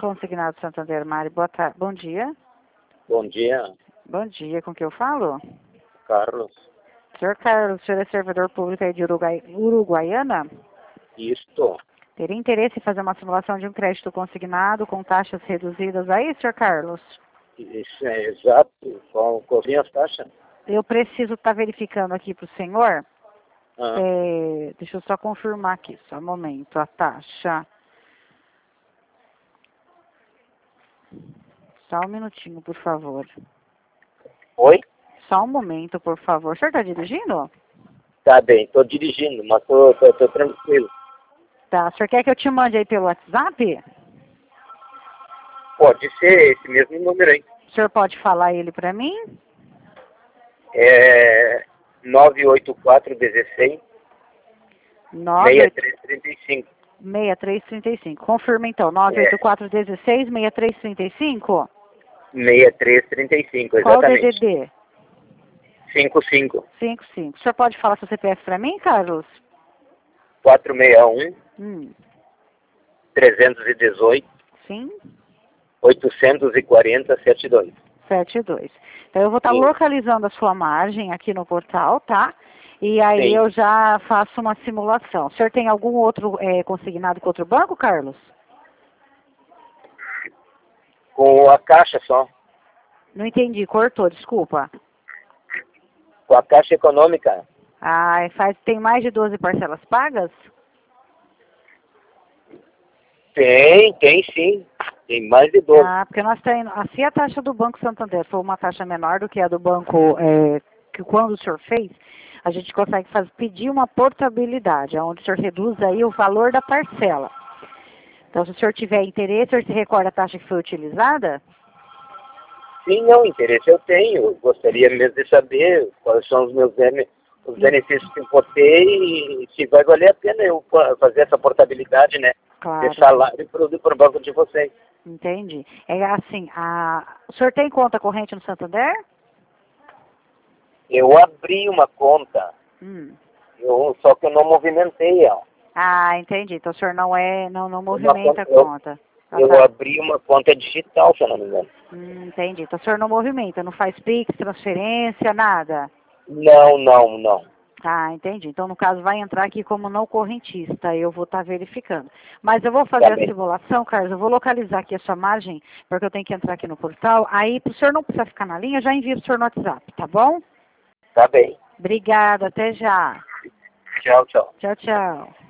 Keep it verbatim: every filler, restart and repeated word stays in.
Consignado Santander, Mari. Boa tarde. Bom dia. Bom dia, Bom dia. Com quem eu falo? Carlos. Senhor Carlos, o senhor é servidor público aí de Uruguai... Uruguaiana? Isto Teria interesse em fazer uma simulação de um crédito consignado com taxas reduzidas aí, senhor Carlos? isso é exato. Qual, qual são as taxas? Eu preciso estar verificando aqui para o senhor. Ah, É, deixa eu só confirmar aqui, só um momento. A taxa. Só um minutinho, por favor. Oi? Só um momento, por favor. O senhor está dirigindo? Tá bem, estou dirigindo, mas estou tô, tô, tô tranquilo. Tá. O senhor quer que eu te mande aí pelo WhatsApp? Pode ser esse mesmo número aí. O senhor pode falar ele para mim? É nove oito quatro um seis, seis nove três três cinco. seis três três cinco. Confirma então. nove oito quatro um seis, seis três três cinco? seis três três cinco, Qual o D D exatamente. D? cinco cinco cinco cinco. O senhor pode falar seu C P F para mim, Carlos? quatro seis um Hum. três um oito Sim. oito quatro zero sete dois. sete dois. Então eu vou estar Sim. localizando a sua margem aqui no portal, tá? E aí Sim. eu já faço uma simulação. O senhor tem algum outro é, consignado com outro banco, Carlos? Com a caixa só. Não entendi, cortou, desculpa. Com a caixa econômica. Ah, faz, tem mais de doze parcelas pagas? Tem, tem sim. Tem mais de doze. Ah, porque nós temos, se a taxa do Banco Santander for uma taxa menor do que a do banco, é, que quando o senhor fez, a gente consegue fazer, pedir uma portabilidade, onde o senhor reduz aí o valor da parcela. Então, se o senhor tiver interesse, o senhor se recorda a taxa que foi utilizada? Sim, não, interesse eu tenho. Eu gostaria mesmo de saber quais são os meus bene- os benefícios que eu vou ter e se vai valer a pena eu fa- fazer essa portabilidade, né? Claro. De salário para o banco de vocês. Entendi. É assim, a... o senhor tem conta corrente no Santander? Eu abri uma conta, Hum. eu, só que eu não movimentei ela. Ah, entendi. Então o senhor não é, não, não Uma movimenta a conta- eu, conta. Tá, eu tá. abri uma conta digital, se eu não me engano. Hum, entendi. Então o senhor não movimenta, não faz Pix, transferência, nada? Não, não, não. Ah, entendi. Então, no caso, vai entrar aqui como não correntista. Eu vou estar verificando. Mas eu vou fazer Tá a bem. simulação, Carlos. Eu vou localizar aqui a sua margem, porque eu tenho que entrar aqui no portal. Aí, para o senhor não precisar ficar na linha, eu já envio para o senhor no WhatsApp, tá bom? Tá bem. Obrigada. Até já. Tchau, tchau. Tchau, tchau.